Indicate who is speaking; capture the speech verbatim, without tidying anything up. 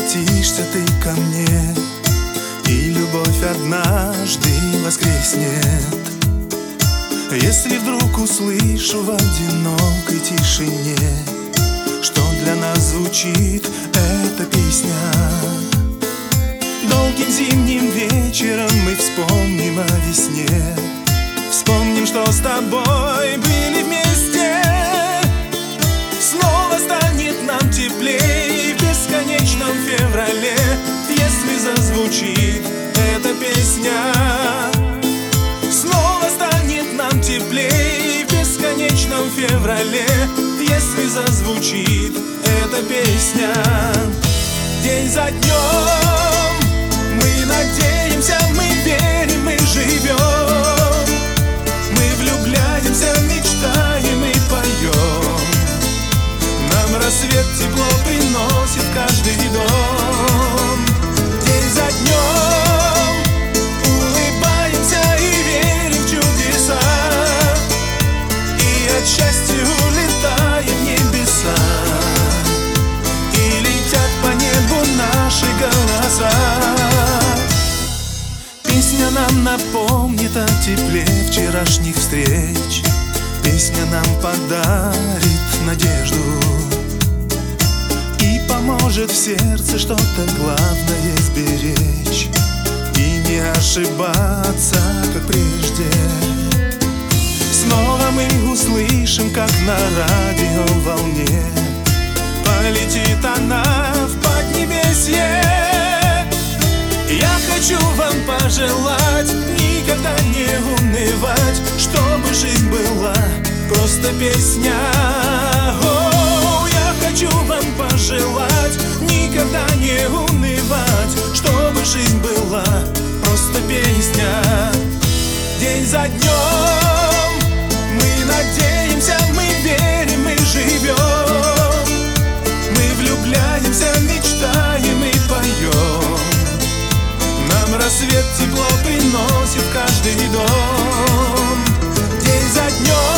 Speaker 1: возвратишься ты ко мне, и любовь однажды воскреснет. Если вдруг услышу в одинокой тишине, что для нас звучит эта песня, долгим зимним вечером мы вспомним о весне, вспомним, что с тобой были вместе. Снова станет нам теплее в бесконечном феврале, если зазвучит эта песня. Снова станет нам теплее в бесконечном феврале, если зазвучит эта песня. День за днем мы надеемся, мы верим, мы живем, мы влюбляемся, мечтаем и поем. Нам рассвет тепло приносит каждый дом. День за днем улыбаемся и верим в чудеса, и от счастья улетаем в небеса, и летят по небу наши голоса. Песня нам напомнит о тепле вчерашних встреч, песня нам подарит надежду и поможет в сердце что-то главное сберечь и не ошибаться, как прежде. Снова мы услышим, как на радиоволне полетит она в поднебесье. Я хочу вам пожелать никогда не унывать, чтобы жизнь была просто песня. О, я хочу вам пожелать никогда не унывать, чтобы жизнь была просто песня. День за днем мы надеемся, мы верим, мы живем, мы влюбляемся, мечтаем и поем. Нам рассвет тепло приносит каждый дом. День за днем